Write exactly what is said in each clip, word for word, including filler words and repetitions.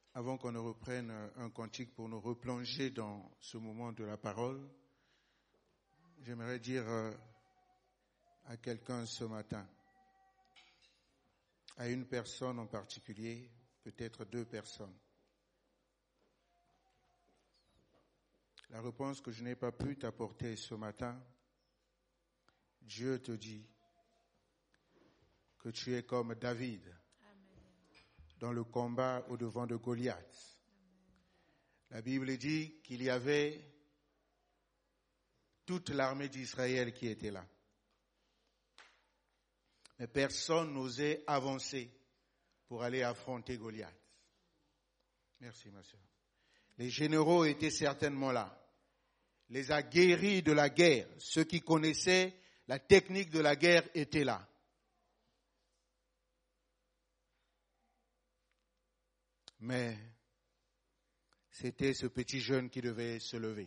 Avant qu'on ne reprenne un cantique pour nous replonger dans ce moment de la parole, j'aimerais dire à quelqu'un ce matin, à une personne en particulier, peut-être deux personnes. La réponse que je n'ai pas pu t'apporter ce matin, Dieu te dit que tu es comme David dans le combat au-devant de Goliath. La Bible dit qu'il y avait toute l'armée d'Israël qui était là. Mais personne n'osait avancer pour aller affronter Goliath. Merci, ma soeur. Les généraux étaient certainement là. Les aguerris de la guerre, ceux qui connaissaient la technique de la guerre étaient là. Mais c'était ce petit jeune qui devait se lever.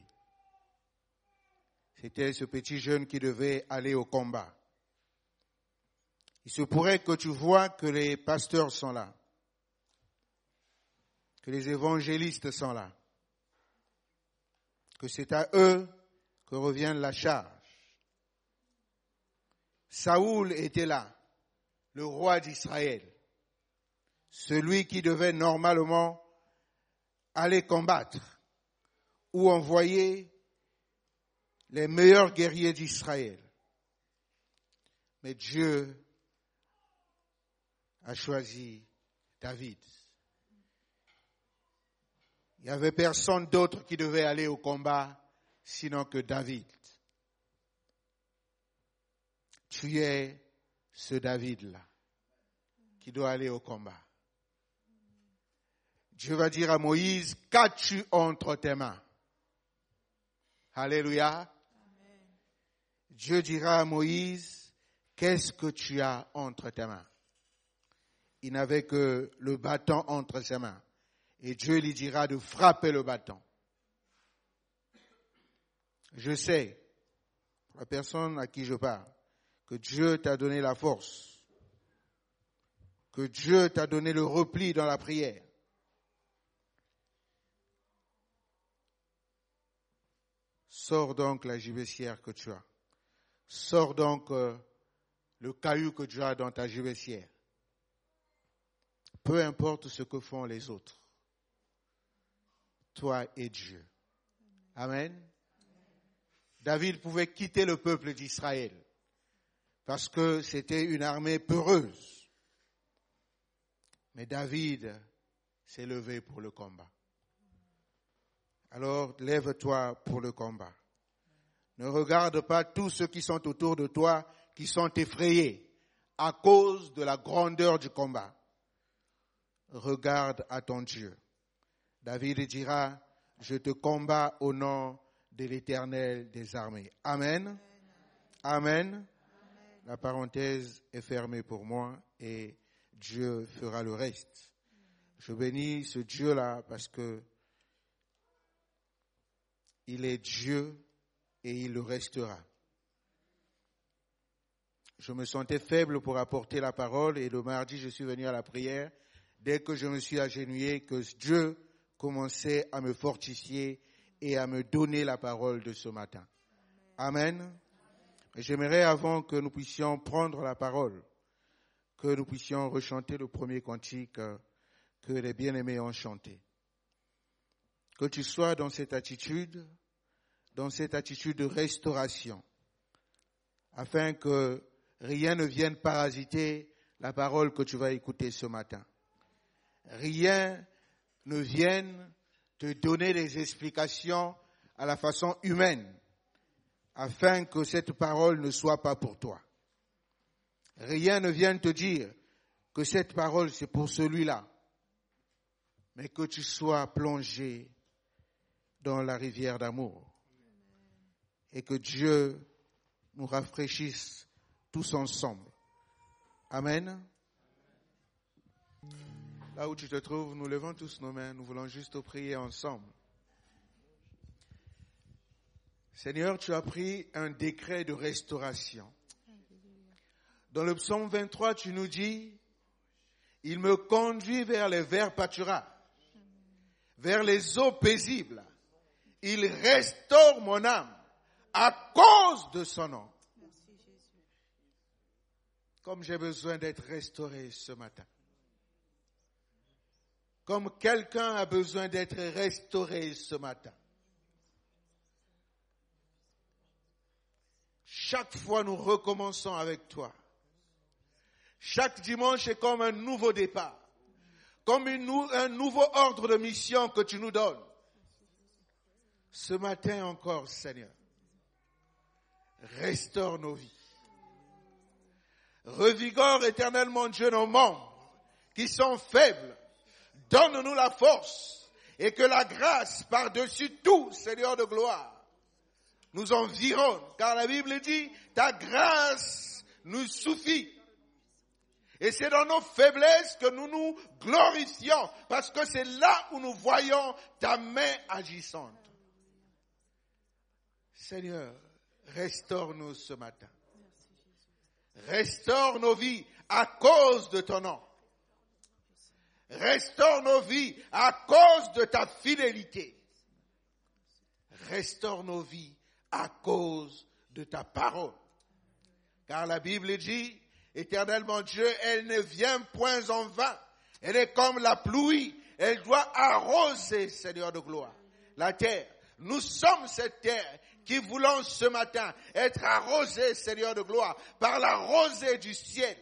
C'était ce petit jeune qui devait aller au combat. Il se pourrait que tu vois que les pasteurs sont là, que les évangélistes sont là, que c'est à eux que revient la charge. Saoul était là, le roi d'Israël, celui qui devait normalement aller combattre ou envoyer les meilleurs guerriers d'Israël. Mais Dieu a choisi David. Il n'y avait personne d'autre qui devait aller au combat sinon que David. Tu es ce David-là qui doit aller au combat. Dieu va dire à Moïse, qu'as-tu entre tes mains? Alléluia. Amen. Dieu dira à Moïse, qu'est-ce que tu as entre tes mains? Il n'avait que le bâton entre ses mains. Et Dieu lui dira de frapper le bâton. Je sais, la personne à qui je parle, que Dieu t'a donné la force, que Dieu t'a donné le repli dans la prière. Sors donc la gibecière que tu as. Sors donc euh, le caillou que tu as dans ta gibecière. Peu importe ce que font les autres. Toi et Dieu. Amen. Amen. David pouvait quitter le peuple d'Israël parce que c'était une armée peureuse. Mais David s'est levé pour le combat. Alors, lève-toi pour le combat. Ne regarde pas tous ceux qui sont autour de toi, qui sont effrayés à cause de la grandeur du combat. Regarde à ton Dieu. David dira, je te combats au nom de l'Éternel des armées. Amen. Amen. Amen. La parenthèse est fermée pour moi et Dieu fera le reste. Je bénis ce Dieu-là parce que il est Dieu et il le restera. Je me sentais faible pour apporter la parole et le mardi, je suis venu à la prière. Dès que je me suis agenouillé, que Dieu commençait à me fortifier et à me donner la parole de ce matin. Amen. Amen. J'aimerais, avant que nous puissions prendre la parole, que nous puissions rechanter le premier cantique que les bien-aimés ont chanté. Que tu sois dans cette attitude, dans cette attitude de restauration, afin que rien ne vienne parasiter la parole que tu vas écouter ce matin. Rien ne vienne te donner des explications à la façon humaine, afin que cette parole ne soit pas pour toi. Rien ne vienne te dire que cette parole c'est pour celui-là, mais que tu sois plongé dans la rivière d'amour. Et que Dieu nous rafraîchisse tous ensemble. Amen. Là où tu te trouves, nous levons tous nos mains, nous voulons juste prier ensemble. Seigneur, tu as pris un décret de restauration. Dans le psaume vingt-trois, tu nous dis, il me conduit vers les verts pâturages. vers les eaux paisibles. Il restaure mon âme à cause de son nom. Comme j'ai besoin d'être restauré ce matin. Comme quelqu'un a besoin d'être restauré ce matin. Chaque fois nous recommençons avec toi. Chaque dimanche est comme un nouveau départ. Comme une, un nouveau ordre de mission que tu nous donnes. Ce matin encore, Seigneur, restaure nos vies. Revigore éternellement, Dieu, nos membres qui sont faibles. Donne-nous la force et que la grâce par-dessus tout, Seigneur de gloire, nous environne. Car la Bible dit, ta grâce nous suffit. Et c'est dans nos faiblesses que nous nous glorifions, parce que c'est là où nous voyons ta main agissante. Seigneur, restaure-nous ce matin. Restaure nos vies à cause de ton nom. Restaure nos vies à cause de ta fidélité. Restaure nos vies à cause de ta parole. Car la Bible dit, éternellement Dieu, elle ne vient point en vain. Elle est comme la pluie. Elle doit arroser, Seigneur de gloire, la terre. Nous sommes cette terre qui voulons ce matin être arrosés, Seigneur de gloire, par la rosée du ciel.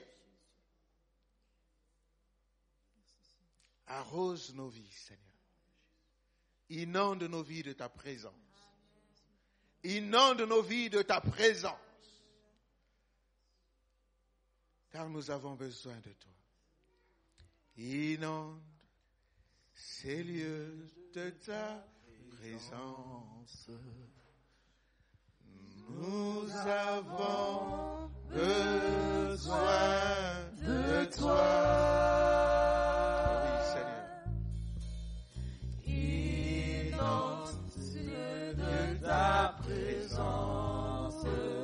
Arrose nos vies, Seigneur. Inonde nos vies de ta présence. Inonde nos vies de ta présence. Car nous avons besoin de toi. Inonde ces lieux de ta présence. Nous avons besoin de toi. Oui, Seigneur. Inonde ces lieux de ta présence.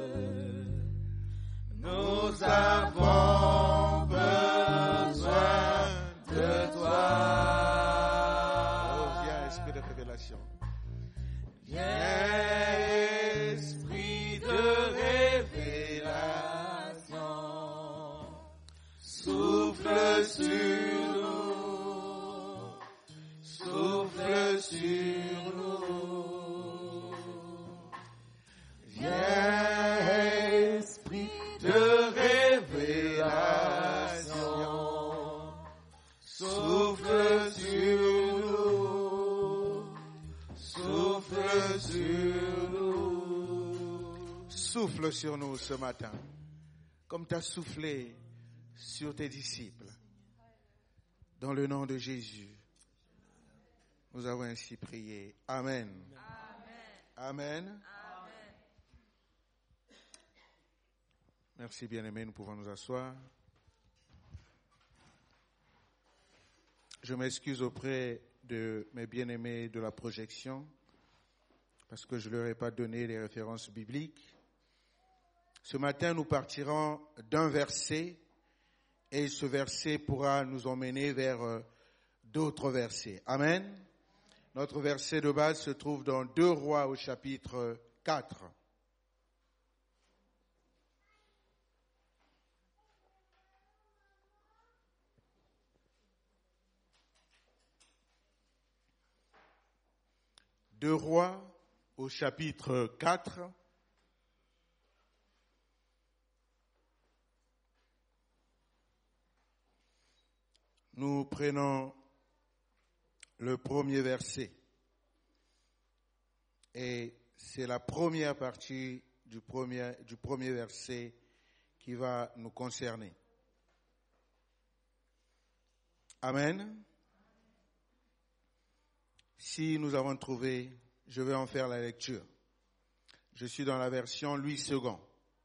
Nous avons besoin de toi. Oh, viens, esprit de révélation. Viens, esprit de révélation. Souffle sur nous. Souffle sur nous. Viens, esprit de révélation. Souffle sur nous. Souffle sur nous. Souffle sur nous ce matin, comme tu as soufflé sur tes disciples. Dans le nom de Jésus, nous avons ainsi prié. Amen. Amen. Amen. Merci bien-aimés, nous pouvons nous asseoir. Je m'excuse auprès de mes bien-aimés de la projection, parce que je ne leur ai pas donné les références bibliques. Ce matin, nous partirons d'un verset, et ce verset pourra nous emmener vers euh, d'autres versets. Amen. Notre verset de base se trouve dans deux Rois au chapitre quatre. Deux Rois au chapitre quatre. Nous prenons le premier verset. Et c'est la première partie du premier, du premier verset qui va nous concerner. Amen. Si nous avons trouvé, je vais en faire la lecture. Je suis dans la version Louis second.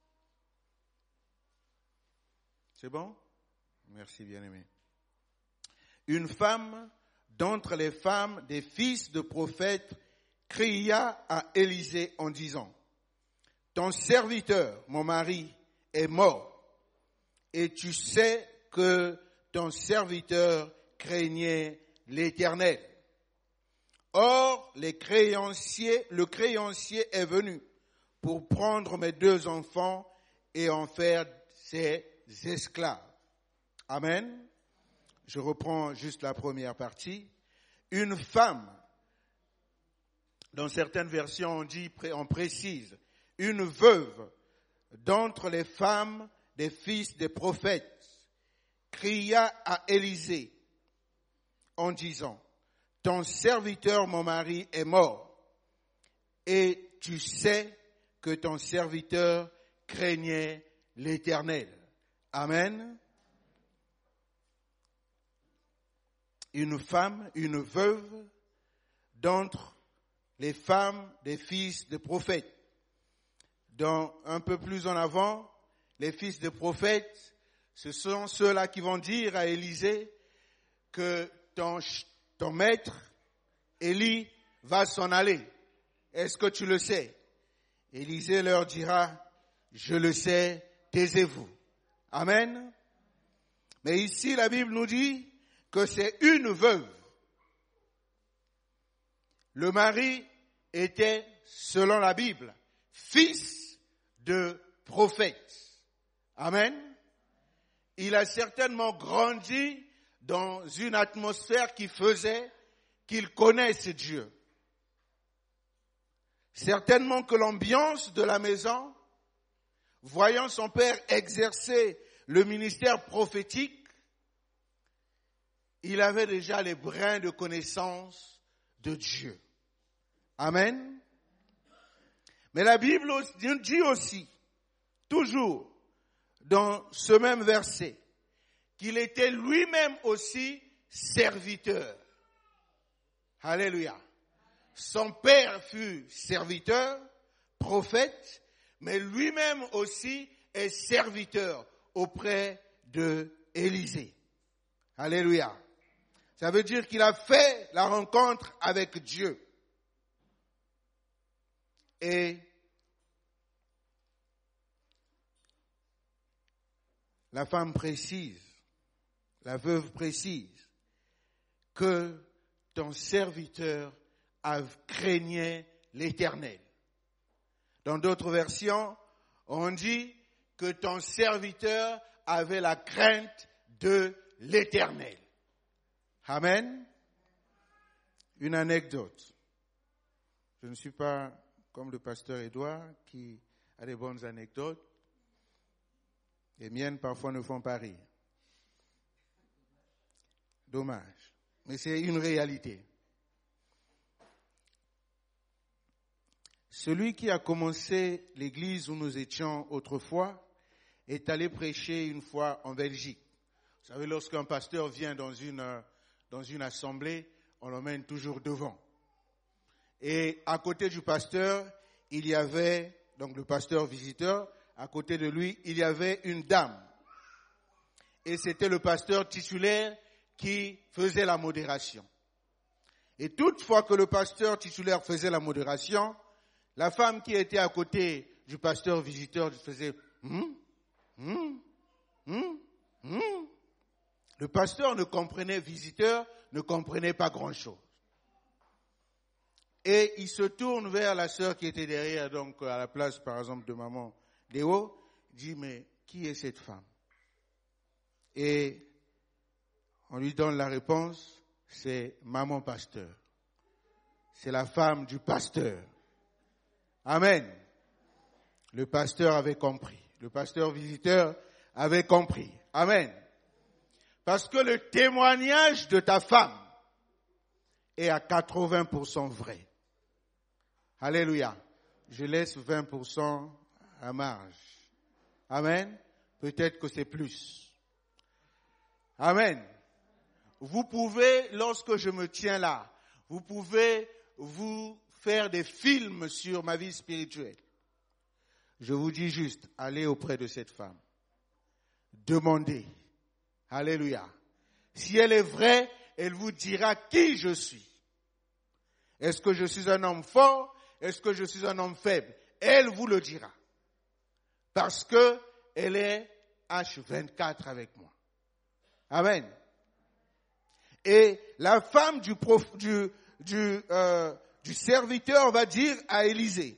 C'est bon? Merci, bien-aimé. Une femme d'entre les femmes des fils de prophètes cria à Élisée en disant, « Ton serviteur, mon mari, est mort, et tu sais que ton serviteur craignait l'Éternel. Or, les créanciers, le créancier est venu pour prendre mes deux enfants et en faire ses esclaves. Amen. Je reprends juste la première partie. Une femme, dans certaines versions on dit, on précise, une veuve d'entre les femmes des fils des prophètes, cria à Élisée en disant, ton serviteur, mon mari, est mort, et tu sais que ton serviteur craignait l'Éternel. Amen. Une femme, une veuve d'entre les femmes des fils des prophètes. Dans, un peu plus en avant, les fils des prophètes, ce sont ceux-là qui vont dire à Élisée que ton, ton maître, Élie, va s'en aller. Est-ce que tu le sais? Élisée leur dira, je le sais, taisez-vous. Amen. Mais ici, la Bible nous dit que c'est une veuve. Le mari était, selon la Bible, fils de prophète. Amen. Il a certainement grandi dans une atmosphère qui faisait qu'il connaisse Dieu. Certainement que l'ambiance de la maison, voyant son père exercer le ministère prophétique, il avait déjà les brins de connaissance de Dieu. Amen. Mais la Bible dit aussi, toujours dans ce même verset, qu'il était lui-même aussi serviteur. Alléluia. Son père fut serviteur, prophète, mais lui-même aussi est serviteur auprès de Élisée. Alléluia. Ça veut dire qu'il a fait la rencontre avec Dieu. Et la femme précise, la veuve précise, que ton serviteur a craignait l'Éternel. Dans d'autres versions, on dit que ton serviteur avait la crainte de l'Éternel. Amen. Une anecdote. Je ne suis pas comme le pasteur Édouard qui a des bonnes anecdotes. Les miennes parfois ne font pas rire. Dommage. Mais c'est une réalité. Celui qui a commencé l'église où nous étions autrefois est allé prêcher une fois en Belgique. Vous savez, lorsqu'un pasteur vient dans une, dans une assemblée, on l'emmène toujours devant. Et à côté du pasteur, il y avait, donc le pasteur visiteur, à côté de lui, il y avait une dame. Et c'était le pasteur titulaire qui faisait la modération. Et toutefois que le pasteur titulaire faisait la modération, la femme qui était à côté du pasteur visiteur faisait hum, hum, hum, hum. Le pasteur ne comprenait, visiteur ne comprenait pas grand-chose. Et il se tourne vers la sœur qui était derrière, donc à la place par exemple de maman Léo, dit mais qui est cette femme? Et on lui donne la réponse, c'est maman pasteur. C'est la femme du pasteur. Amen. Le pasteur avait compris. Le pasteur visiteur avait compris. Amen. Parce que le témoignage de ta femme est à quatre-vingts pour cent vrai. Alléluia. Je laisse vingt pour cent à marge. Amen. Peut-être que c'est plus. Amen. Vous pouvez, lorsque je me tiens là, vous pouvez vous faire des films sur ma vie spirituelle. Je vous dis juste, allez auprès de cette femme. Demandez. Alléluia. Si elle est vraie, elle vous dira qui je suis. Est-ce que je suis un homme fort? Est-ce que je suis un homme faible? Elle vous le dira. Parce que elle est H vingt-quatre avec moi. Amen. Et la femme du, prof, du, du, euh, du serviteur va dire à Élisée,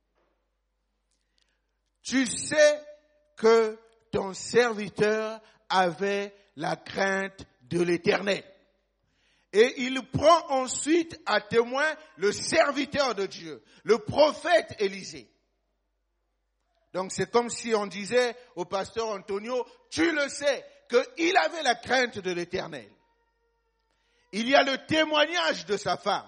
tu sais que ton serviteur avait la crainte de l'Éternel. Et il prend ensuite à témoin le serviteur de Dieu, le prophète Élisée. Donc c'est comme si on disait au pasteur Antonio, tu le sais, qu'il avait la crainte de l'Éternel. Il y a le témoignage de sa femme.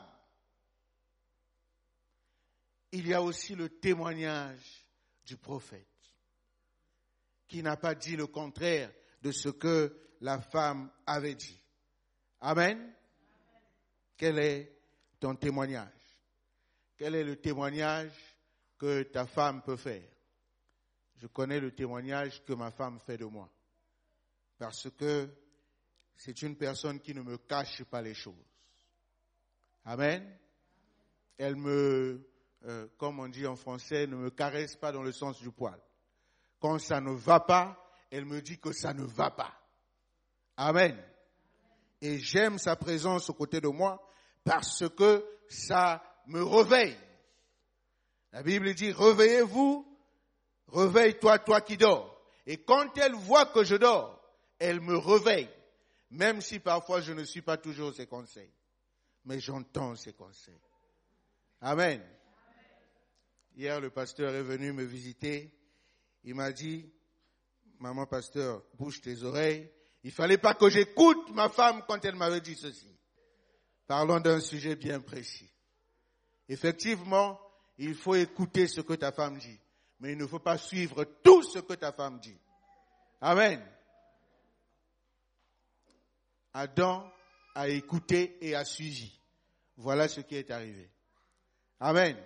Il y a aussi le témoignage du prophète, qui n'a pas dit le contraire de ce que la femme avait dit. Amen. Quel est ton témoignage? Quel est le témoignage que ta femme peut faire? Je connais le témoignage que ma femme fait de moi. Parce que c'est une personne qui ne me cache pas les choses. Amen. Elle me, euh, comme on dit en français, ne me caresse pas dans le sens du poil. Quand ça ne va pas, elle me dit que ça ne va pas. Amen. Et j'aime sa présence aux côtés de moi parce que ça me réveille. La Bible dit, réveillez-vous, réveille-toi, toi qui dors. Et quand elle voit que je dors, elle me réveille. Même si parfois je ne suis pas toujours ses conseils. Mais j'entends ses conseils. Amen. Hier, le pasteur est venu me visiter. Il m'a dit, maman pasteur, bouge tes oreilles. Il fallait pas que j'écoute ma femme quand elle m'avait dit ceci. Parlons d'un sujet bien précis. Effectivement, il faut écouter ce que ta femme dit. Mais il ne faut pas suivre tout ce que ta femme dit. Amen. Adam a écouté et a suivi. Voilà ce qui est arrivé. Amen.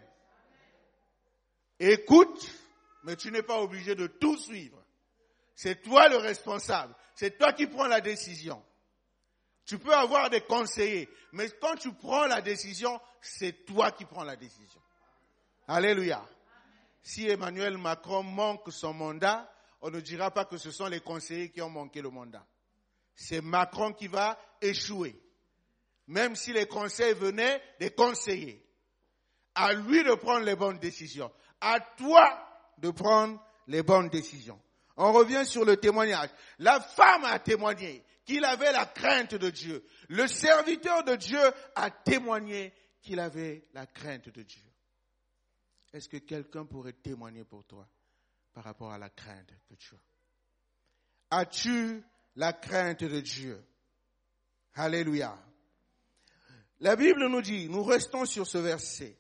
Écoute, mais tu n'es pas obligé de tout suivre. C'est toi le responsable. C'est toi qui prends la décision. Tu peux avoir des conseillers, mais quand tu prends la décision, c'est toi qui prends la décision. Alléluia. Si Emmanuel Macron manque son mandat, on ne dira pas que ce sont les conseillers qui ont manqué le mandat. C'est Macron qui va échouer. Même si les conseils venaient des conseillers. À lui de prendre les bonnes décisions. À toi de prendre les bonnes décisions. On revient sur le témoignage. La femme a témoigné qu'il avait la crainte de Dieu. Le serviteur de Dieu a témoigné qu'il avait la crainte de Dieu. Est-ce que quelqu'un pourrait témoigner pour toi par rapport à la crainte que tu as? As-tu la crainte de Dieu? Alléluia. La Bible nous dit, nous restons sur ce verset.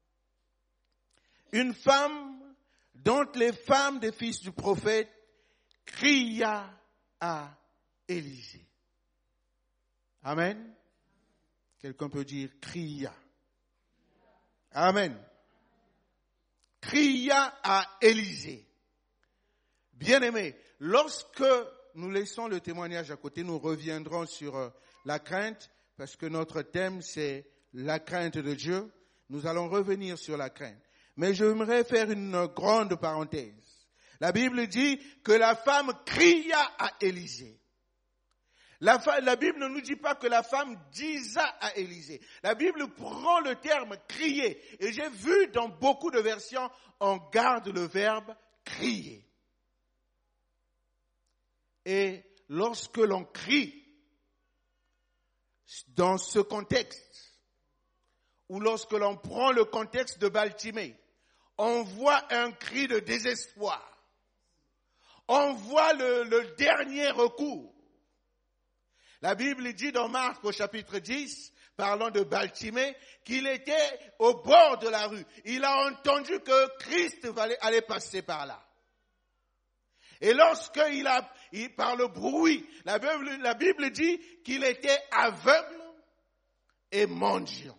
Une femme dont les femmes des fils du prophète cria à Élisée. Amen. Quelqu'un peut dire cria. Amen. Cria à Élisée. Bien-aimés, lorsque nous laissons le témoignage à côté, nous reviendrons sur euh, la crainte, parce que notre thème c'est la crainte de Dieu. Nous allons revenir sur la crainte. Mais j'aimerais faire une grande parenthèse. La Bible dit que la femme cria à Élisée. La, la Bible ne nous dit pas que la femme disa à Élisée. La Bible prend le terme crier. Et j'ai vu dans beaucoup de versions, on garde le verbe crier. Et lorsque l'on crie, dans ce contexte, ou lorsque l'on prend le contexte de Baltimée, on voit un cri de désespoir. On voit le, le dernier recours. La Bible dit dans Marc au chapitre dix, parlant de Baltimée, qu'il était au bord de la rue. Il a entendu que Christ allait passer par là. Et lorsqu'il a, il, par le bruit, la Bible, la Bible dit qu'il était aveugle et mendiant.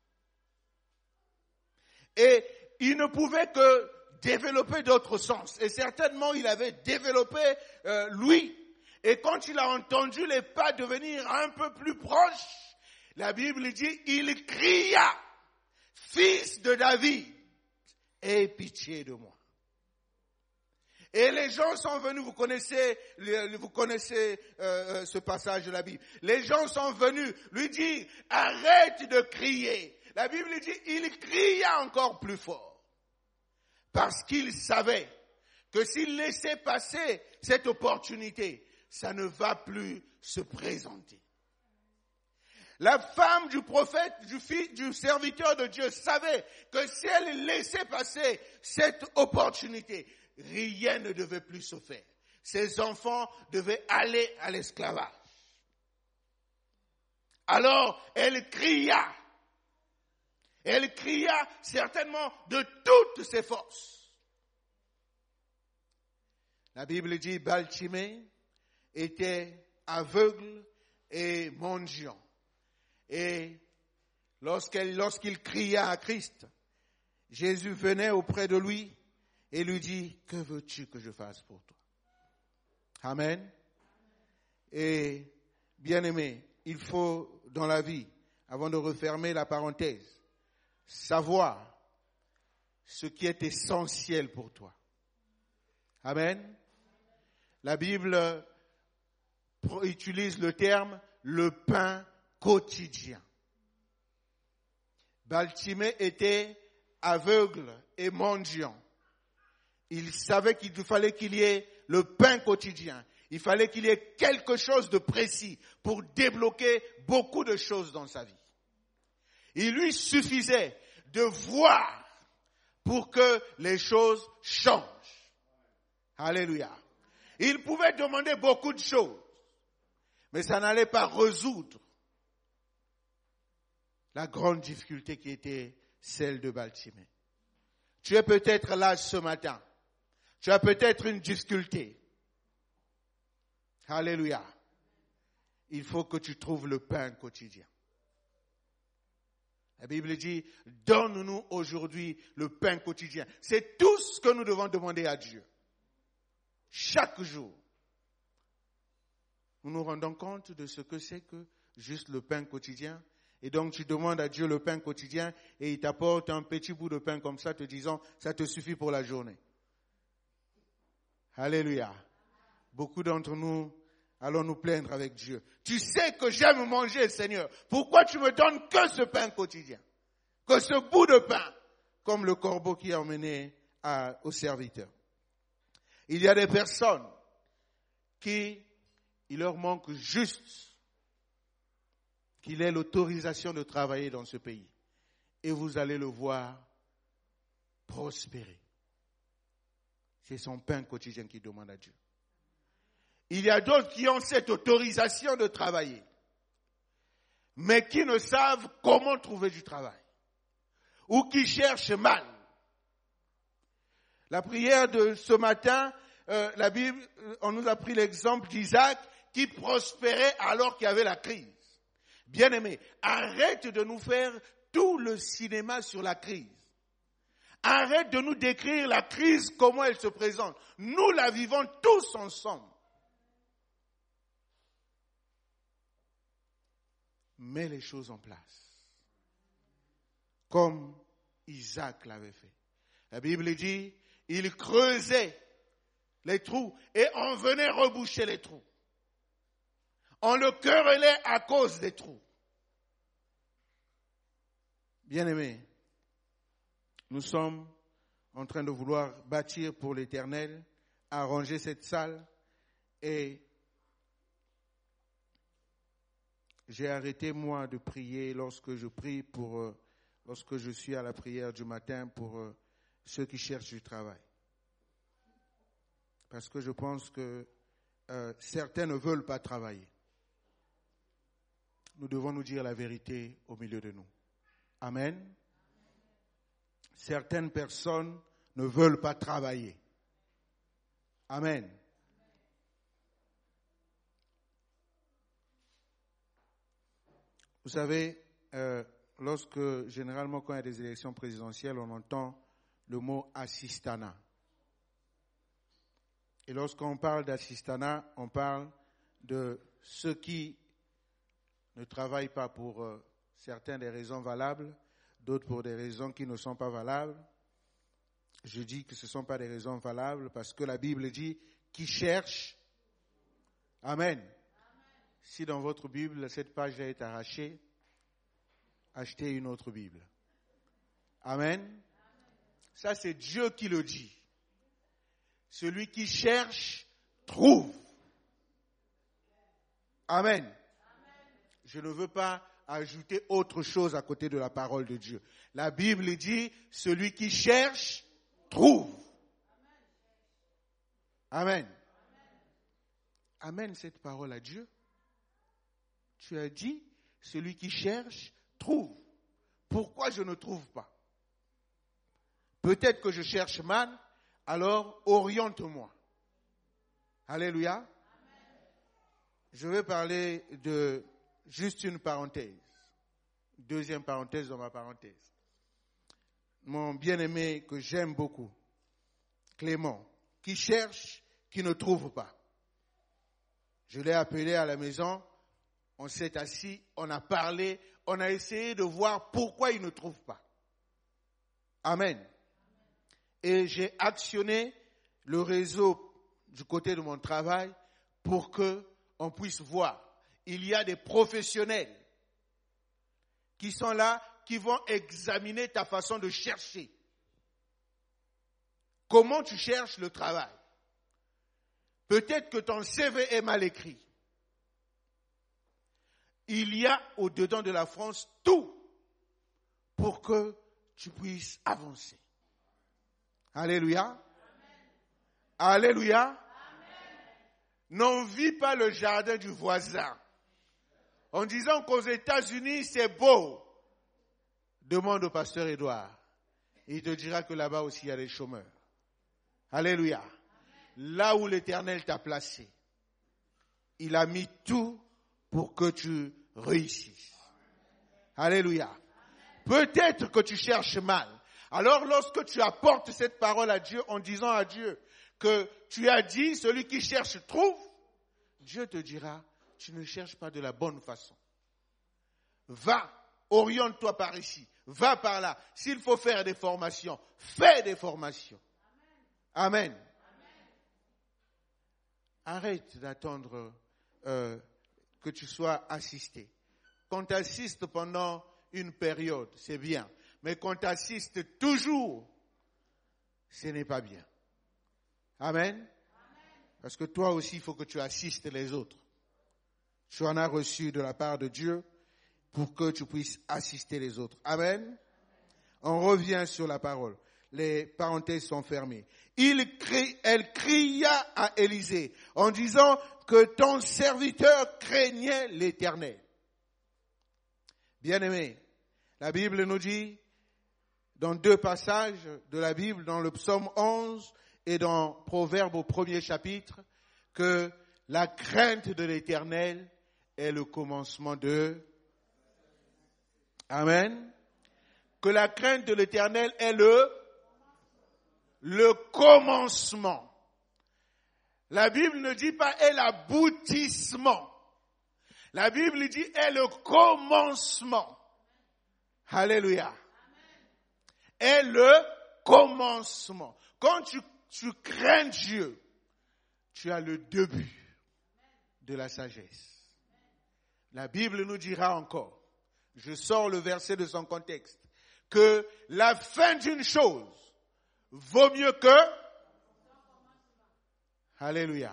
Et il ne pouvait que développer d'autres sens. Et certainement, il avait développé euh, lui. Et quand il a entendu les pas devenir un peu plus proches, la Bible dit, il cria, fils de David, aie pitié de moi. Et les gens sont venus, vous connaissez, vous connaissez euh, ce passage de la Bible. Les gens sont venus lui dire, arrête de crier. La Bible dit, il cria encore plus fort. Parce qu'il savait que s'il laissait passer cette opportunité, ça ne va plus se présenter. La femme du prophète, du fils, du serviteur de Dieu savait que si elle laissait passer cette opportunité, rien ne devait plus se faire. Ses enfants devaient aller à l'esclavage. Alors, elle cria. Elle cria certainement de toutes ses forces. La Bible dit, Baltimée était aveugle et mendiant. Et lorsqu'elle, lorsqu'il cria à Christ, Jésus venait auprès de lui et lui dit, que veux-tu que je fasse pour toi? Amen. Et bien aimé, il faut dans la vie, avant de refermer la parenthèse, savoir ce qui est essentiel pour toi. Amen. La Bible utilise le terme le pain quotidien. Baltimée était aveugle et mendiant. Il savait qu'il fallait qu'il y ait le pain quotidien. Il fallait qu'il y ait quelque chose de précis pour débloquer beaucoup de choses dans sa vie. Il lui suffisait de voir pour que les choses changent. Alléluia. Il pouvait demander beaucoup de choses, mais ça n'allait pas résoudre la grande difficulté qui était celle de Baltimée. Tu es peut-être là ce matin. Tu as peut-être une difficulté. Alléluia. Il faut que tu trouves le pain quotidien. La Bible dit, donne-nous aujourd'hui le pain quotidien. C'est tout ce que nous devons demander à Dieu. Chaque jour. Nous nous rendons compte de ce que c'est que juste le pain quotidien. Et donc tu demandes à Dieu le pain quotidien et il t'apporte un petit bout de pain comme ça te disant, ça te suffit pour la journée. Alléluia. Beaucoup d'entre nous allons nous plaindre avec Dieu. Tu sais que j'aime manger, Seigneur. Pourquoi tu me donnes que ce pain quotidien? Que ce bout de pain, comme le corbeau qui a emmené à, au serviteur. Il y a des personnes qui, il leur manque juste qu'il ait l'autorisation de travailler dans ce pays. Et vous allez le voir prospérer. C'est son pain quotidien qu'il demande à Dieu. Il y a d'autres qui ont cette autorisation de travailler, mais qui ne savent comment trouver du travail, ou qui cherchent mal. La prière de ce matin, euh, la Bible, on nous a pris l'exemple d'Isaac qui prospérait alors qu'il y avait la crise. Bien-aimé, arrête de nous faire tout le cinéma sur la crise. Arrête de nous décrire la crise, comment elle se présente. Nous la vivons tous ensemble. Mets les choses en place. Comme Isaac l'avait fait. La Bible dit, il creusait les trous et on venait reboucher les trous. On le querellait à cause des trous. Bien-aimés, nous sommes en train de vouloir bâtir pour l'Éternel, arranger cette salle et j'ai arrêté moi de prier lorsque je prie pour, euh, lorsque je suis à la prière du matin pour euh, ceux qui cherchent du travail. Parce que je pense que euh, certains ne veulent pas travailler. Nous devons nous dire la vérité au milieu de nous. Amen. Certaines personnes ne veulent pas travailler. Amen. Vous savez, euh, lorsque, généralement, quand il y a des élections présidentielles, on entend le mot assistanat. Et lorsqu'on parle d'assistanat, on parle de ceux qui ne travaillent pas pour euh, certaines des raisons valables, d'autres pour des raisons qui ne sont pas valables. Je dis que ce ne sont pas des raisons valables parce que la Bible dit qui cherche. Amen. Si dans votre Bible, cette page est arrachée, achetez une autre Bible. Amen. Ça, c'est Dieu qui le dit. Celui qui cherche, trouve. Amen. Je ne veux pas ajouter autre chose à côté de la parole de Dieu. La Bible dit, celui qui cherche, trouve. Amen. Amen cette parole à Dieu. Tu as dit, celui qui cherche, trouve. Pourquoi je ne trouve pas? Peut-être que je cherche mal, alors oriente-moi. Alléluia. Amen. Je vais parler de juste une parenthèse. Deuxième parenthèse dans ma parenthèse. Mon bien-aimé que j'aime beaucoup, Clément, qui cherche, qui ne trouve pas. Je l'ai appelé à la maison, on s'est assis, on a parlé, on a essayé de voir pourquoi il ne trouve pas. Amen. Et j'ai actionné le réseau du côté de mon travail pour que on puisse voir. Il y a des professionnels qui sont là, qui vont examiner ta façon de chercher. Comment tu cherches le travail? Peut-être que ton C V est mal écrit. Il y a au-dedans de la France tout pour que tu puisses avancer. Alléluia. Amen. Alléluia. Amen. N'envie pas le jardin du voisin. En disant qu'aux États-Unis, c'est beau. Demande au pasteur Édouard. Il te dira que là-bas aussi, il y a des chômeurs. Alléluia. Amen. Là où l'Éternel t'a placé, il a mis tout pour que tu réussisses. Alléluia. Amen. Peut-être que tu cherches mal. Alors lorsque tu apportes cette parole à Dieu en disant à Dieu que tu as dit, celui qui cherche trouve, Dieu te dira, tu ne cherches pas de la bonne façon. Va, oriente-toi par ici, va par là. S'il faut faire des formations, fais des formations. Amen. Amen. Arrête d'attendre euh, que tu sois assisté. Quand tu assistes pendant une période, c'est bien. Mais quand tu assistes toujours, ce n'est pas bien. Amen. Amen. Parce que toi aussi, il faut que tu assistes les autres. Tu en as reçu de la part de Dieu pour que tu puisses assister les autres. Amen. Amen. On revient sur la parole. Les parenthèses sont fermées. Il crie, elle cria à Élisée en disant que ton serviteur craignait l'Éternel. Bien-aimé, la Bible nous dit, dans deux passages de la Bible, dans le psaume onze et dans Proverbe au premier chapitre, que la crainte de l'Éternel est le commencement de... Amen. Que la crainte de l'Éternel est le... le commencement. La Bible ne dit pas est l'aboutissement. La Bible dit est le commencement. Alléluia. Est le commencement. Quand tu, tu crains Dieu, tu as le début de la sagesse. La Bible nous dira encore, je sors le verset de son contexte, que la fin d'une chose vaut mieux que... Alléluia.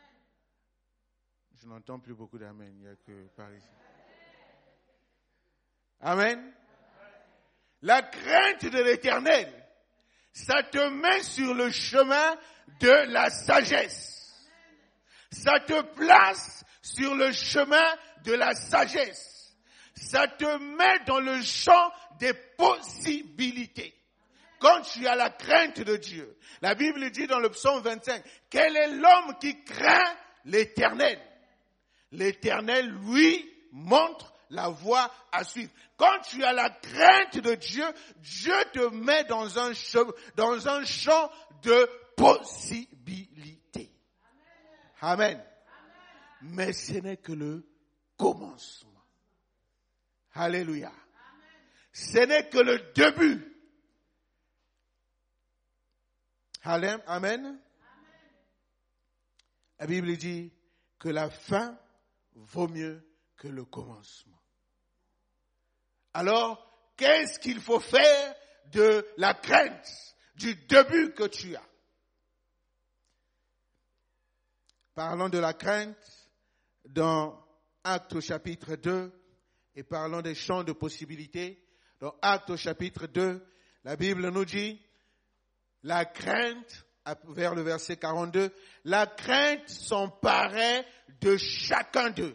Je n'entends plus beaucoup d'amen, il n'y a que par ici. Amen. La crainte de l'Éternel, ça te met sur le chemin de la sagesse. Ça te place sur le chemin de la sagesse. Ça te met dans le champ des possibilités. Quand tu as la crainte de Dieu, la Bible dit dans le psaume vingt-cinq, quel est l'homme qui craint l'Éternel? L'Éternel, lui, montre la voie à suivre. Quand tu as la crainte de Dieu, Dieu te met dans un champ, dans un champ de possibilités. Amen. Amen. Mais ce n'est que le commencement. Alléluia. Amen. Ce n'est que le début. Amen. Amen. La Bible dit que la fin vaut mieux que le commencement. Alors, qu'est-ce qu'il faut faire de la crainte, du début que tu as? Parlons de la crainte dans Actes au chapitre deux et parlons des champs de possibilités. Dans Actes au chapitre deux, la Bible nous dit, la crainte, vers le verset quarante-deux, la crainte s'emparait de chacun d'eux.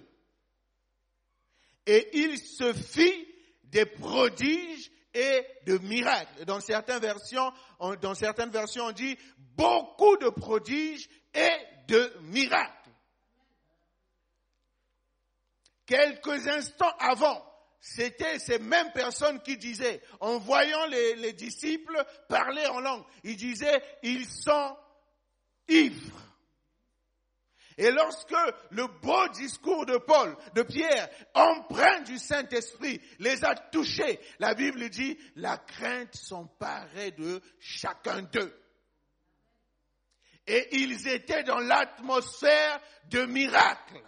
Et il se fit des prodiges et de miracles. Dans certaines versions, on, dans certaines versions, on dit beaucoup de prodiges et de miracles. Quelques instants avant, c'était ces mêmes personnes qui disaient, en voyant les, les disciples parler en langue, ils disaient, ils sont ivres. Et lorsque le beau discours de Paul, de Pierre, empreint du Saint-Esprit, les a touchés, la Bible dit, la crainte s'emparait de chacun d'eux. Et ils étaient dans l'atmosphère de miracles.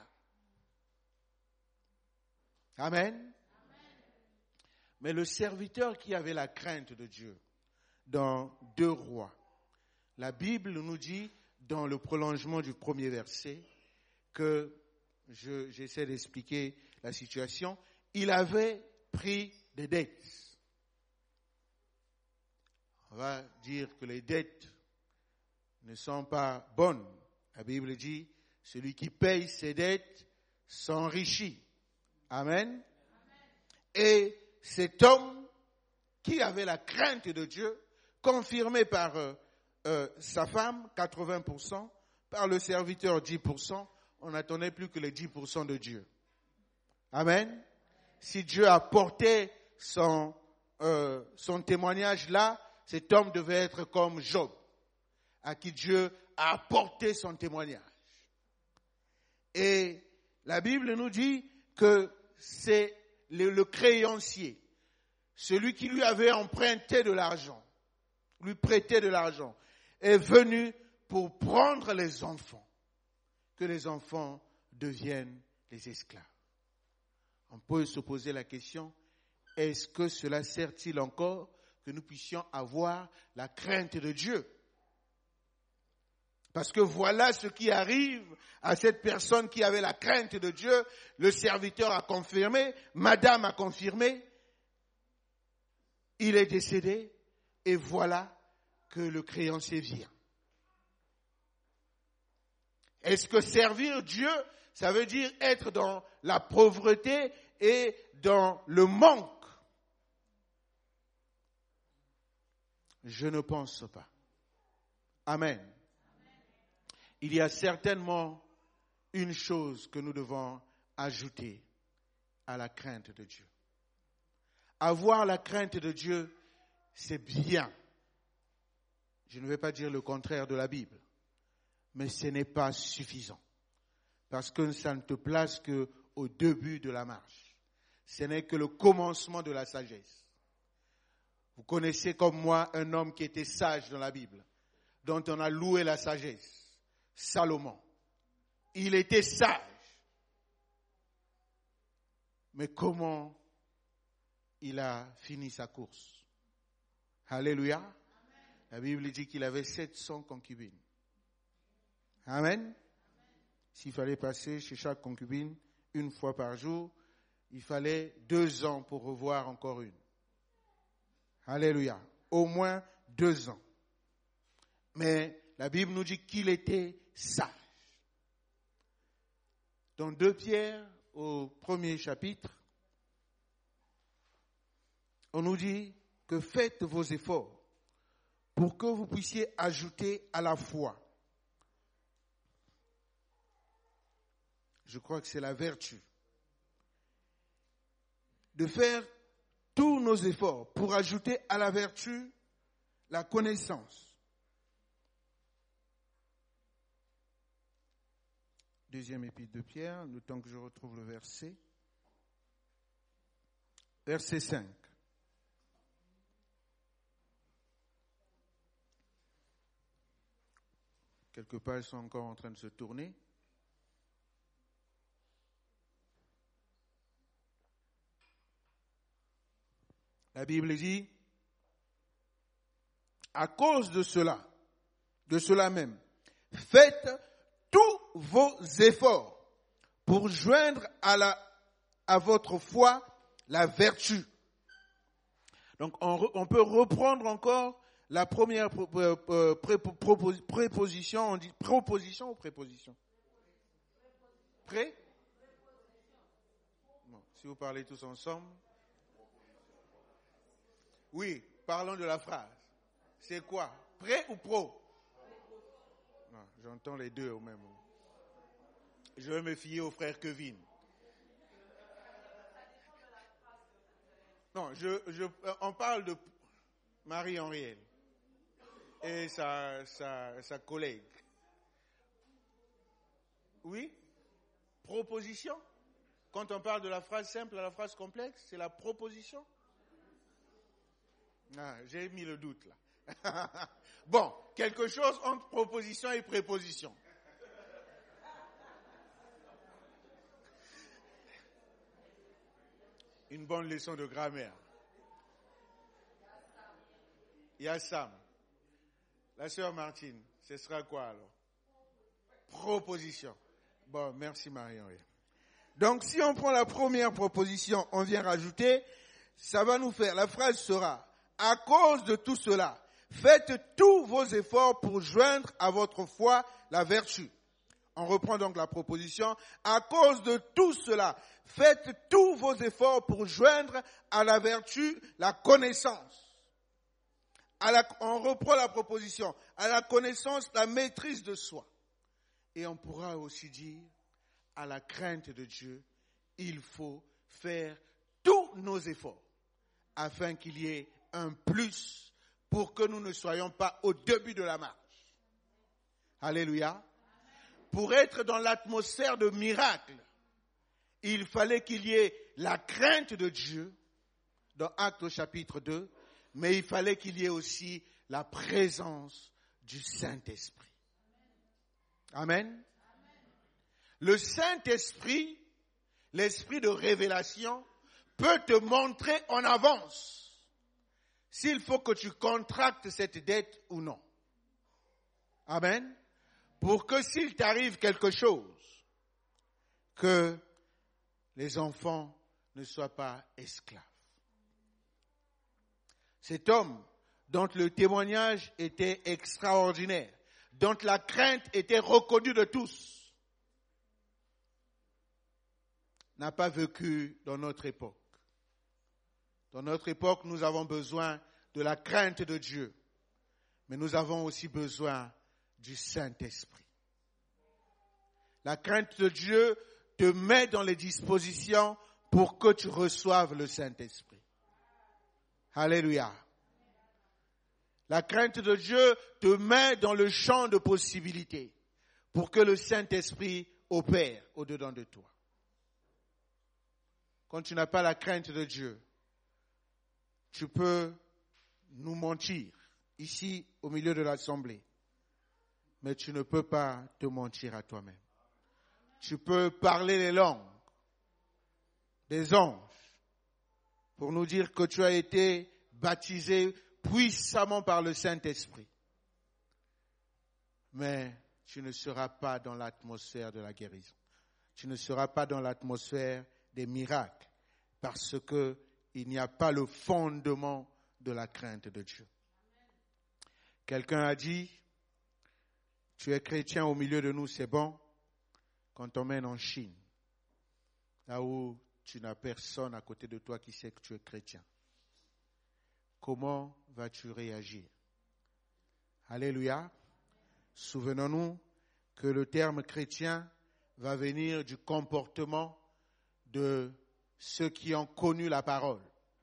Amen. Mais le serviteur qui avait la crainte de Dieu, dans Deux Rois, la Bible nous dit, dans le prolongement du premier verset, que, je, j'essaie d'expliquer la situation, il avait pris des dettes. On va dire que les dettes ne sont pas bonnes. La Bible dit, celui qui paye ses dettes s'enrichit. Amen. Amen. Et cet homme qui avait la crainte de Dieu, confirmé par euh, euh, sa femme, quatre-vingts pour cent, par le serviteur, dix pour cent, on n'attendait plus que les dix pour cent de Dieu. Amen. Si Dieu a porté son, euh, son témoignage là, cet homme devait être comme Job, à qui Dieu a apporté son témoignage. Et la Bible nous dit que c'est le, le créancier, celui qui lui avait emprunté de l'argent, lui prêté de l'argent, est venu pour prendre les enfants, que les enfants deviennent les esclaves. On peut se poser la question, est-ce que cela sert-il encore que nous puissions avoir la crainte de Dieu? Parce que voilà ce qui arrive à cette personne qui avait la crainte de Dieu. Le serviteur a confirmé, madame a confirmé, il est décédé et voilà que le créancier vient. Est-ce que servir Dieu, ça veut dire être dans la pauvreté et dans le manque? Je ne pense pas. Amen. Il y a certainement une chose que nous devons ajouter à la crainte de Dieu. Avoir la crainte de Dieu, c'est bien. Je ne vais pas dire le contraire de la Bible, mais ce n'est pas suffisant. Parce que ça ne te place qu'au début de la marche. Ce n'est que le commencement de la sagesse. Vous connaissez comme moi un homme qui était sage dans la Bible, dont on a loué la sagesse. Salomon. Il était sage. Mais comment il a fini sa course? Alléluia. Amen. La Bible dit qu'il avait sept cents concubines. Amen. Amen. S'il fallait passer chez chaque concubine une fois par jour, il fallait deux ans pour revoir encore une. Alléluia. Au moins deux ans. Mais la Bible nous dit qu'il était sage. Dans deux Pierre, au premier chapitre, on nous dit que faites vos efforts pour que vous puissiez ajouter à la foi. Je crois que c'est la vertu. De faire tous nos efforts pour ajouter à la vertu la connaissance. Deuxième épître de Pierre, le temps que je retrouve le verset. Verset cinq. Quelque part, ils sont encore en train de se tourner. La Bible dit, à cause de cela, de cela même, faites tous vos efforts pour joindre à, la, à votre foi la vertu. Donc on, re, on peut reprendre encore la première pré, pré, pré, préposition, on dit proposition ou préposition? Pré? Bon, si vous parlez tous ensemble. Oui, parlons de la phrase. C'est quoi? Pré ou pro? Non, j'entends les deux au même moment. Je vais me fier au frère Kevin. Non, je, je, on parle de Marie-Henriette et sa, sa, sa collègue. Oui? Proposition? Quand on parle de la phrase simple à la phrase complexe, c'est la proposition? Ah, j'ai mis le doute là. Bon, quelque chose entre proposition et préposition. Une bonne leçon de grammaire. Yassam. La sœur Martine, ce sera quoi alors? Proposition. Bon, merci Marie-Henriette. Donc, si on prend la première proposition, on vient rajouter, ça va nous faire, la phrase sera, à cause de tout cela, faites tous vos efforts pour joindre à votre foi la vertu. On reprend donc la proposition. À cause de tout cela, faites tous vos efforts pour joindre à la vertu la connaissance. À la, on reprend la proposition. À la connaissance, la maîtrise de soi. Et on pourra aussi dire, à la crainte de Dieu, il faut faire tous nos efforts afin qu'il y ait un plus pour que nous ne soyons pas au début de la marche. Alléluia. Pour être dans l'atmosphère de miracle, il fallait qu'il y ait la crainte de Dieu, dans Actes au chapitre deux, mais il fallait qu'il y ait aussi la présence du Saint-Esprit. Amen. Le Saint-Esprit, l'esprit de révélation, peut te montrer en avance s'il faut que tu contractes cette dette ou non. Amen. Pour que s'il t'arrive quelque chose, que les enfants ne soient pas esclaves. Cet homme, dont le témoignage était extraordinaire, dont la crainte était reconnue de tous, n'a pas vécu dans notre époque. Dans notre époque, nous avons besoin de la crainte de Dieu, mais nous avons aussi besoin du Saint-Esprit. La crainte de Dieu te met dans les dispositions pour que tu reçoives le Saint-Esprit. Alléluia. La crainte de Dieu te met dans le champ de possibilités pour que le Saint-Esprit opère au-dedans de toi. Quand tu n'as pas la crainte de Dieu, tu peux nous mentir ici au milieu de l'assemblée, mais tu ne peux pas te mentir à toi-même. Tu peux parler les langues des anges pour nous dire que tu as été baptisé puissamment par le Saint-Esprit. Mais tu ne seras pas dans l'atmosphère de la guérison. Tu ne seras pas dans l'atmosphère des miracles parce que il n'y a pas le fondement de la crainte de Dieu. Quelqu'un a dit, tu es chrétien au milieu de nous, c'est bon. Quand on t'emmène en Chine, là où tu n'as personne à côté de toi qui sait que tu es chrétien, comment vas-tu réagir? Alléluia. Souvenons-nous que le terme chrétien va venir du comportement de ceux qui ont connu la parole.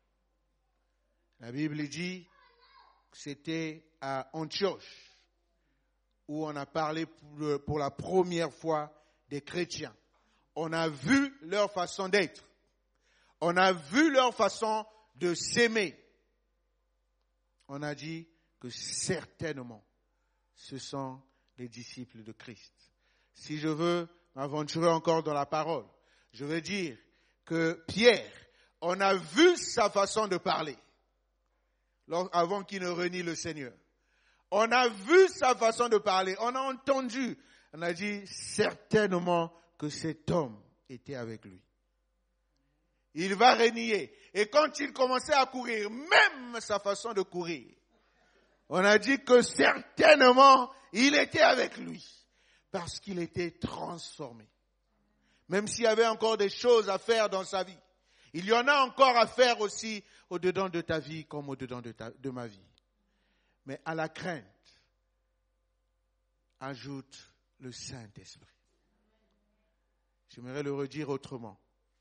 La Bible dit que c'était à Antioche où on a parlé pour la première fois des chrétiens. On a vu leur façon d'être. On a vu leur façon de s'aimer. On a dit que certainement, ce sont les disciples de Christ. Si je veux m'aventurer encore dans la parole, je veux dire que Pierre, on a vu sa façon de parler avant qu'il ne renie le Seigneur. On a vu sa façon de parler, on a entendu, on a dit certainement que cet homme était avec lui. Il va renier. Et quand il commençait à courir, même sa façon de courir, on a dit que certainement il était avec lui parce qu'il était transformé. Même s'il y avait encore des choses à faire dans sa vie, il y en a encore à faire aussi au-dedans de ta vie comme au-dedans de, ta, de ma vie. Mais à la crainte, ajoute le Saint-Esprit. J'aimerais le redire autrement.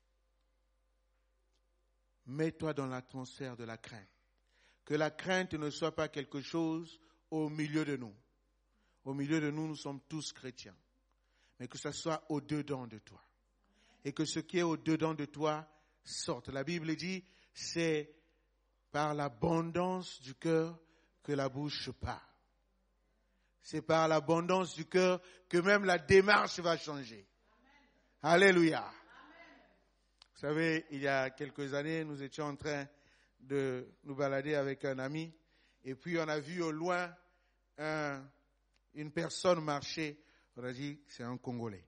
Mets-toi dans l'atmosphère de la crainte. Que la crainte ne soit pas quelque chose au milieu de nous. Au milieu de nous, nous sommes tous chrétiens. Mais que ça soit au-dedans de toi. Et que ce qui est au-dedans de toi sorte. La Bible dit, c'est par l'abondance du cœur que la bouche parle. C'est par l'abondance du cœur que même la démarche va changer. Amen. Alléluia. Amen. Vous savez, il y a quelques années, nous étions en train de nous balader avec un ami. Et puis on a vu au loin un, une personne marcher. On a dit, c'est un Congolais.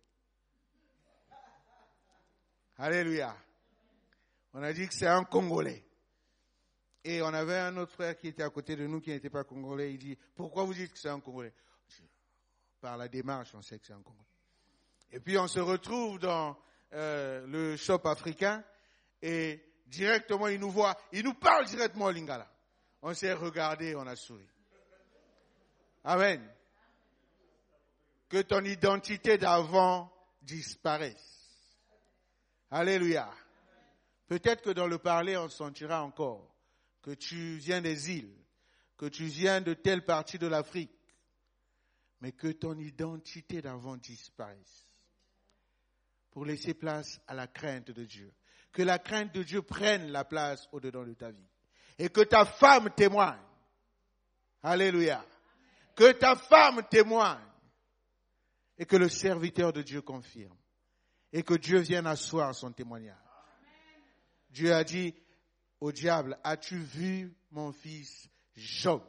Alléluia. On a dit que c'est un Congolais. Et on avait un autre frère qui était à côté de nous qui n'était pas Congolais. Il dit, pourquoi vous dites que c'est un Congolais? Par la démarche, on sait que c'est un Congolais. Et puis on se retrouve dans euh, le shop africain et directement il nous voit, il nous parle directement au Lingala. On s'est regardé, on a souri. Amen. Que ton identité d'avant disparaisse. Alléluia. Peut-être que dans le parler, on sentira encore que tu viens des îles, que tu viens de telle partie de l'Afrique, mais que ton identité d'avant disparaisse pour laisser place à la crainte de Dieu. Que la crainte de Dieu prenne la place au-dedans de ta vie. Et que ta femme témoigne. Alléluia. Que ta femme témoigne. Et que le serviteur de Dieu confirme. Et que Dieu vienne asseoir son témoignage. Dieu a dit au diable, as-tu vu mon fils Job?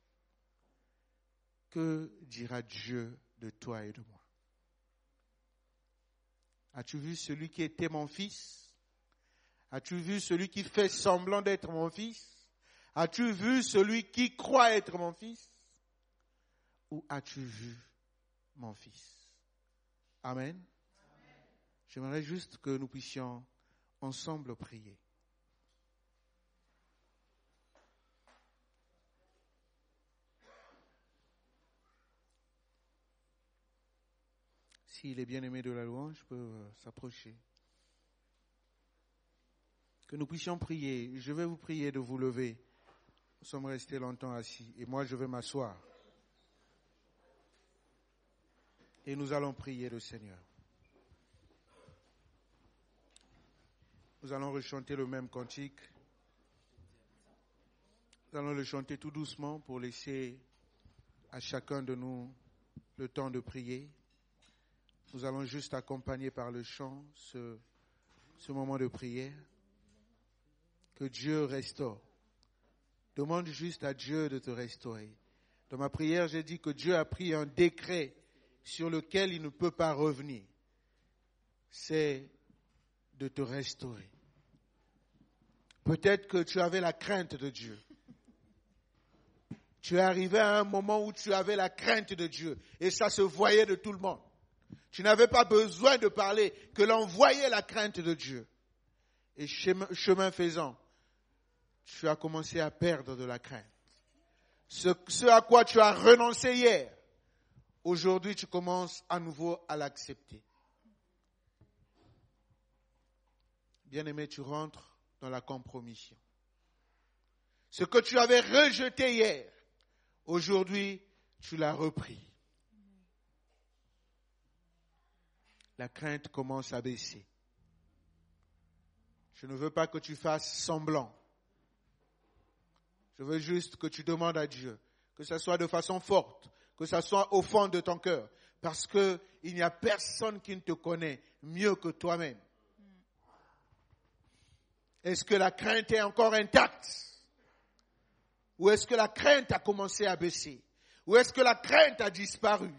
Que dira Dieu de toi et de moi? As-tu vu celui qui était mon fils? As-tu vu celui qui fait semblant d'être mon fils? As-tu vu celui qui croit être mon fils? Ou as-tu vu mon fils? Amen. Amen. J'aimerais juste que nous puissions ensemble prier. Si les bien-aimés de la louange peuvent s'approcher. Que nous puissions prier. Je vais vous prier de vous lever. Nous sommes restés longtemps assis et moi je vais m'asseoir. Et nous allons prier le Seigneur. Nous allons rechanter le même cantique. Nous allons le chanter tout doucement pour laisser à chacun de nous le temps de prier. Nous allons juste accompagner par le chant ce, ce moment de prière. Que Dieu restaure. Demande juste à Dieu de te restaurer. Dans ma prière, j'ai dit que Dieu a pris un décret sur lequel il ne peut pas revenir. C'est de te restaurer. Peut-être que tu avais la crainte de Dieu. Tu es arrivé à un moment où tu avais la crainte de Dieu et ça se voyait de tout le monde. Tu n'avais pas besoin de parler, que l'on voyait la crainte de Dieu. Et chemin, chemin faisant, tu as commencé à perdre de la crainte. Ce, ce à quoi tu as renoncé hier, aujourd'hui tu commences à nouveau à l'accepter. Bien-aimé, tu rentres dans la compromission. Ce que tu avais rejeté hier, aujourd'hui tu l'as repris. La crainte commence à baisser. Je ne veux pas que tu fasses semblant. Je veux juste que tu demandes à Dieu, que ce soit de façon forte, que ça soit au fond de ton cœur, parce qu'il n'y a personne qui ne te connaît mieux que toi-même. Est-ce que la crainte est encore intacte? Ou est-ce que la crainte a commencé à baisser? Ou est-ce que la crainte a disparu?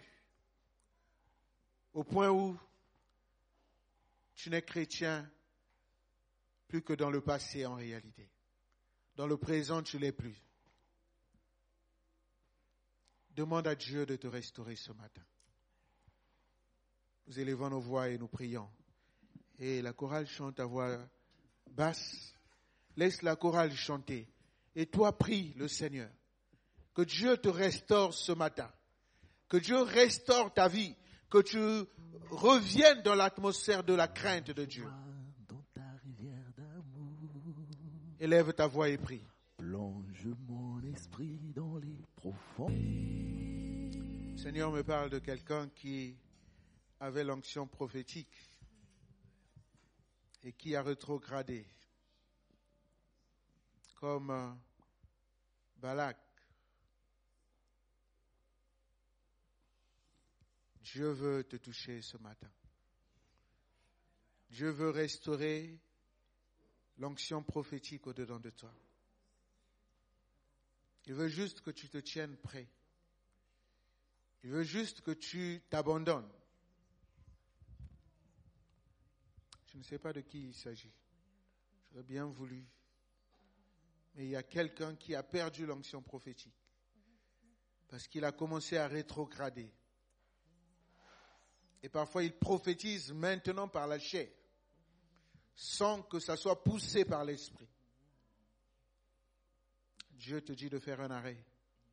Au point où tu n'es chrétien plus que dans le passé en réalité. Dans le présent, tu ne l'es plus. Demande à Dieu de te restaurer ce matin. Nous élevons nos voix et nous prions. Et la chorale chante à voix basse. Laisse la chorale chanter. Et toi, prie le Seigneur. Que Dieu te restaure ce matin. Que Dieu restaure ta vie. Que tu reviennes dans l'atmosphère de la crainte de Dieu. Élève ta voix et prie. Plonge mon esprit dans les profonds. Le Seigneur me parle de quelqu'un qui avait l'onction prophétique et qui a rétrogradé, comme Balak. Dieu veut te toucher ce matin. Dieu veut restaurer l'onction prophétique au-dedans de toi. Il veut juste que tu te tiennes prêt. Il veut juste que tu t'abandonnes. Je ne sais pas de qui il s'agit. J'aurais bien voulu. Mais il y a quelqu'un qui a perdu l'onction prophétique. Parce qu'il a commencé à rétrograder. Et parfois il prophétise maintenant par la chair. Sans que ça soit poussé par l'esprit. Dieu te dit de faire un arrêt.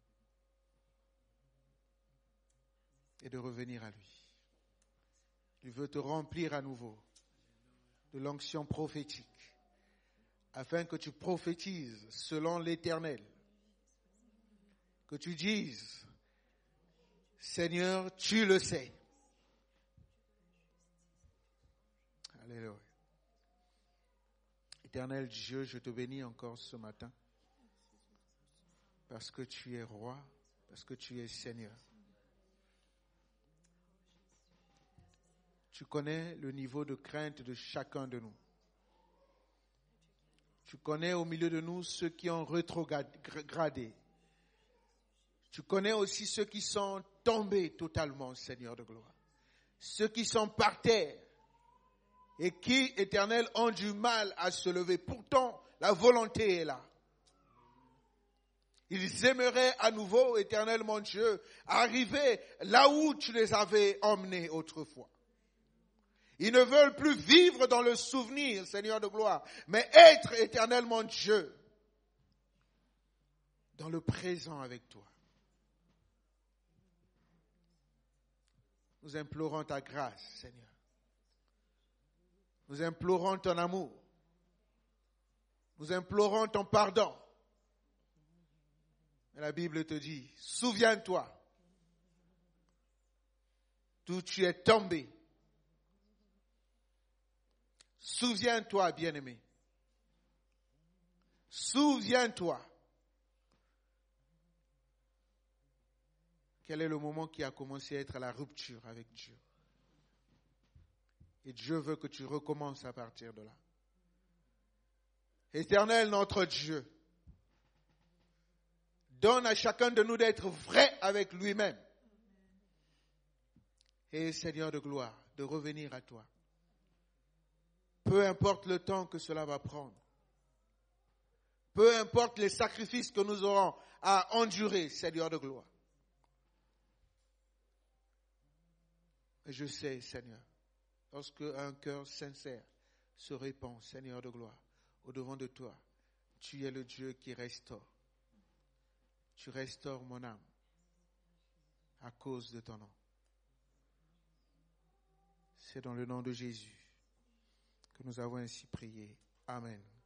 Et de revenir à lui. Il veut te remplir à nouveau de l'onction prophétique, afin que tu prophétises selon l'Éternel. Que tu dises, Seigneur, tu le sais. Alléluia. Éternel Dieu, je te bénis encore ce matin, parce que tu es roi, parce que tu es Seigneur. Tu connais le niveau de crainte de chacun de nous. Tu connais au milieu de nous ceux qui ont rétrogradé. Tu connais aussi ceux qui sont tombés totalement, Seigneur de gloire. Ceux qui sont par terre et qui, Éternel, ont du mal à se lever. Pourtant, la volonté est là. Ils aimeraient à nouveau, Éternel mon Dieu, arriver là où tu les avais emmenés autrefois. Ils ne veulent plus vivre dans le souvenir, Seigneur de gloire, mais être éternellement Dieu dans le présent avec toi. Nous implorons ta grâce, Seigneur. Nous implorons ton amour. Nous implorons ton pardon. Et la Bible te dit, souviens-toi d'où tu es tombé. Souviens-toi, bien-aimé. Souviens-toi. Quel est le moment qui a commencé à être la rupture avec Dieu? Et Dieu veut que tu recommences à partir de là. Éternel notre Dieu, donne à chacun de nous d'être vrai avec lui-même. Et Seigneur de gloire, de revenir à toi. Peu importe le temps que cela va prendre. Peu importe les sacrifices que nous aurons à endurer, Seigneur de gloire. Et je sais, Seigneur, lorsque un cœur sincère se répand, Seigneur de gloire, au-devant de toi, tu es le Dieu qui restaure. Tu restaures mon âme à cause de ton nom. C'est dans le nom de Jésus que nous avons ainsi prié. Amen.